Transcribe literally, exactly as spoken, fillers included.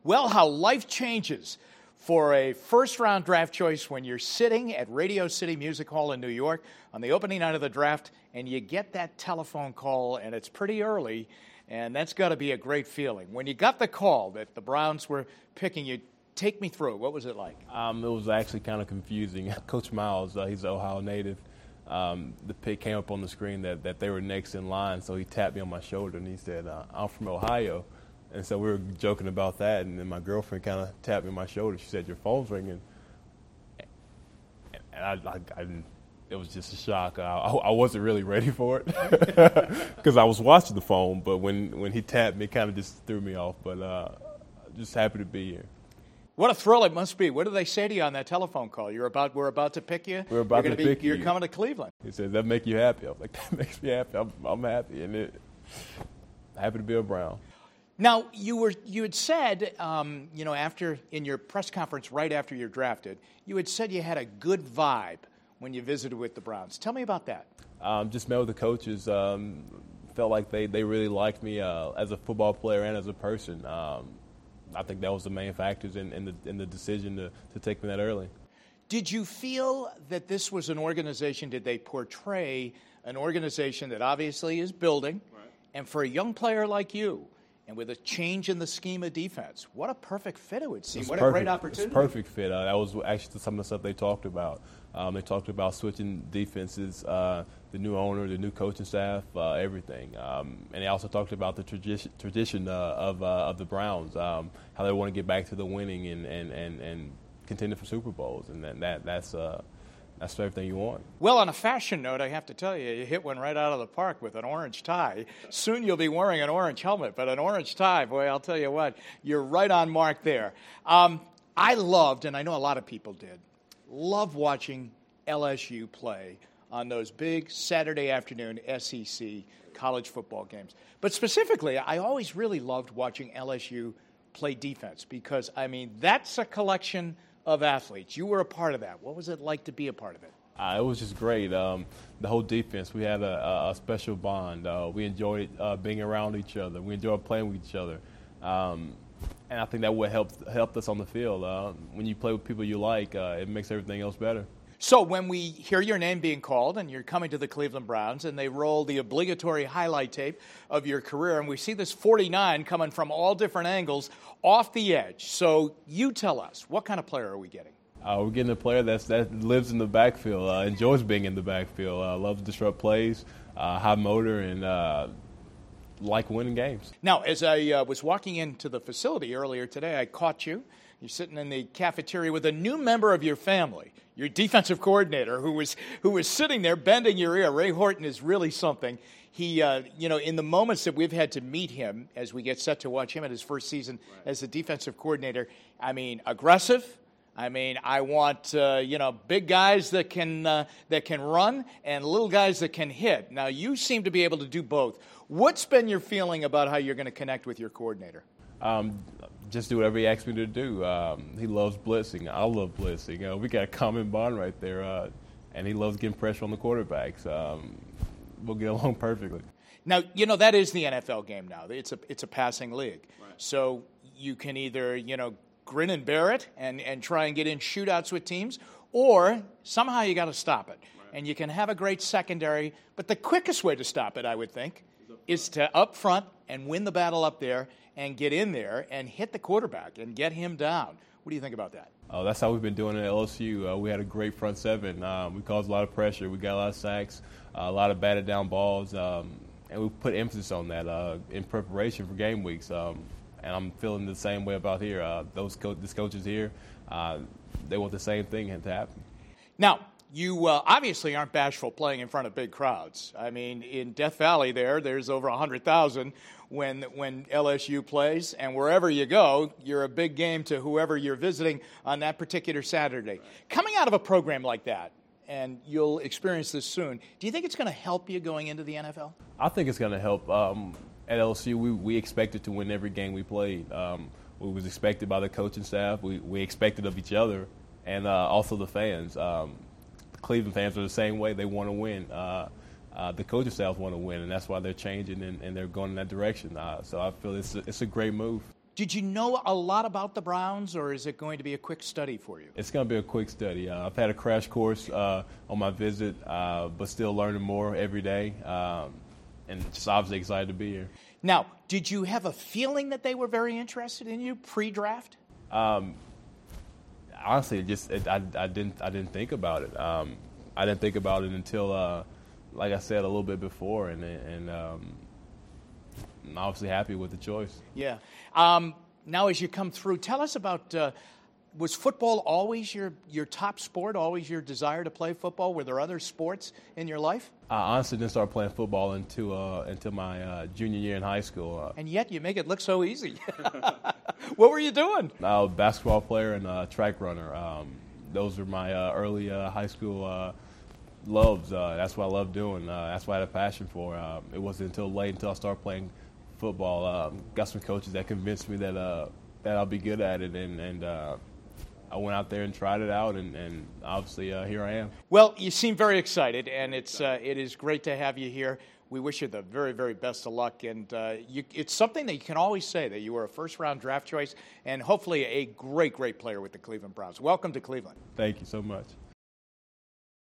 Well, how life changes for a first-round draft choice when you're sitting at Radio City Music Hall in New York on the opening night of the draft, and you get that telephone call, and it's pretty early, and that's got to be a great feeling. When you got the call that the Browns were picking you, take me through. What was it like? Um, it was actually kind of confusing. Coach Miles, uh, he's an Ohio native. Um, the pick came up on the screen that, that they were next in line, so he tapped me on my shoulder, and he said, uh, I'm from Ohio. And so we were joking about that, and then my girlfriend kind of tapped me on my shoulder. She said, your phone's ringing. And I, I, I didn't, it was just a shock. I, I wasn't really ready for it because I was watching the phone, but when, when he tapped me, it kind of just threw me off. But uh, just happy to be here. What a thrill it must be. What did they say to you on that telephone call? You're about, we're about to pick you? We're about you're to be, pick you're you. You're coming to Cleveland. He said, that make you happy? I was like, that makes me happy. I'm, I'm happy. And it, happy to be a Brown. Now, you were you had said, um, you know, after in your press conference right after you're drafted, you had said you had a good vibe when you visited with the Browns. Tell me about that. Um, just met with the coaches. Um, felt like they, they really liked me uh, as a football player and as a person. Um, I think that was the main factors in, in the in the decision to, to take me that early. Did you feel that this was an organization, did they portray an organization that obviously is building, right. And for a young player like you, and with a change in the scheme of defense, what a perfect fit it would seem. What perfect. a great opportunity. It's a perfect fit. Uh, that was actually some of the stuff they talked about. Um, they talked about switching defenses, uh, the new owner, the new coaching staff, uh, everything. Um, and they also talked about the tradition, tradition uh, of uh, of the Browns, um, how they want to get back to the winning and, and, and, and contender for Super Bowls. And that that's uh, that's everything you want. Well, on a fashion note, I have to tell you, you hit one right out of the park with an orange tie. Soon you'll be wearing an orange helmet, but an orange tie, boy, I'll tell you what, you're right on mark there. Um, I loved, and I know a lot of people did, love watching L S U play on those big Saturday afternoon S E C college football games. But specifically, I always really loved watching L S U play defense because, I mean, that's a collection of athletes. You were a part of that. What was it like to be a part of it? Uh, it was just great. Um, the whole defense, we had a, a special bond. Uh, we enjoyed uh, being around each other. We enjoyed playing with each other. Um, and I think that would help helped us on the field. Uh, when you play with people you like, uh, it makes everything else better. So when we hear your name being called and you're coming to the Cleveland Browns and they roll the obligatory highlight tape of your career and we see this forty-nine coming from all different angles off the edge. So you tell us, what kind of player are we getting? Uh, we're getting a player that's, that lives in the backfield, uh, enjoys being in the backfield, uh, loves to disrupt plays, uh, high motor, and uh, like winning games. Now, as I uh, was walking into the facility earlier today, I caught you. You're sitting in the cafeteria with a new member of your family, your defensive coordinator, who was who was sitting there bending your ear. Ray Horton is really something. He, uh, you know, in the moments that we've had to meet him as we get set to watch him at his first season right. as a defensive coordinator, I mean, aggressive. I mean, I want uh, you know big guys that can uh, that can run and little guys that can hit. Now, you seem to be able to do both. What's been your feeling about how you're going to connect with your coordinator? Um, just do whatever he asks me to do. Um, he loves blitzing. I love blitzing. Uh, we got a common bond right there, uh, and he loves getting pressure on the quarterbacks. Um, we'll get along perfectly. Now, you know, that is the N F L game now. It's a it's a passing league. Right. So you can either, you know, grin and bear it and, and try and get in shootouts with teams, or somehow you got to stop it. Right. And you can have a great secondary, but the quickest way to stop it, I would think, is to up front and win the battle up there and get in there and hit the quarterback and get him down. What do you think about that? Oh, that's how we've been doing it at L S U. Uh, we had a great front seven. Um, we caused a lot of pressure. We got a lot of sacks, uh, a lot of batted down balls, um, and we put emphasis on that uh, in preparation for game weeks. Um, and I'm feeling the same way about here. Uh, those co- this coaches here, uh, they want the same thing to happen. Now, you uh, obviously aren't bashful playing in front of big crowds. I mean, in Death Valley there, there's over one hundred thousand when when L S U plays, and wherever you go, you're a big game to whoever you're visiting on that particular Saturday. Coming out of a program like that, and you'll experience this soon, do you think it's going to help you going into the N F L? I think it's going to help. Um, at L S U, we, we expected to win every game we played. Um, it was expected by the coaching staff. We, we expected of each other, and uh, also the fans. Um, Cleveland fans are the same way. They want to win. Uh, uh, the coaching staff want to win, and that's why they're changing and, and they're going in that direction. Uh, so I feel it's a, it's a great move. Did you know a lot about the Browns, or is it going to be a quick study for you? It's going to be a quick study. Uh, I've had a crash course uh, on my visit, uh, but still learning more every day, um, and just obviously excited to be here. Now, did you have a feeling that they were very interested in you pre-draft? Um, honestly, it just it, I, I didn't I didn't think about it. Um, I didn't think about it until, uh, like I said, a little bit before, and and. Um, I'm obviously happy with the choice. Yeah. Um, now, as you come through, tell us about, uh, was football always your, your top sport, always your desire to play football? Were there other sports in your life? I honestly didn't start playing football until, uh, until my uh, junior year in high school. Uh, and yet you make it look so easy. What were you doing? I was a basketball player and a track runner. Um, those were my uh, early uh, high school uh, loves. Uh, that's what I loved doing. Uh, that's what I had a passion for. Uh, it wasn't until late until I started playing football. Um, got some coaches that convinced me that uh, that I'll be good at it, and, and uh, I went out there and tried it out, and, and obviously uh, here I am. Well, you seem very excited, and it's uh, it is great to have you here. We wish you the very, very best of luck, and uh, you, it's something that you can always say, that you were a first-round draft choice and hopefully a great, great player with the Cleveland Browns. Welcome to Cleveland. Thank you so much.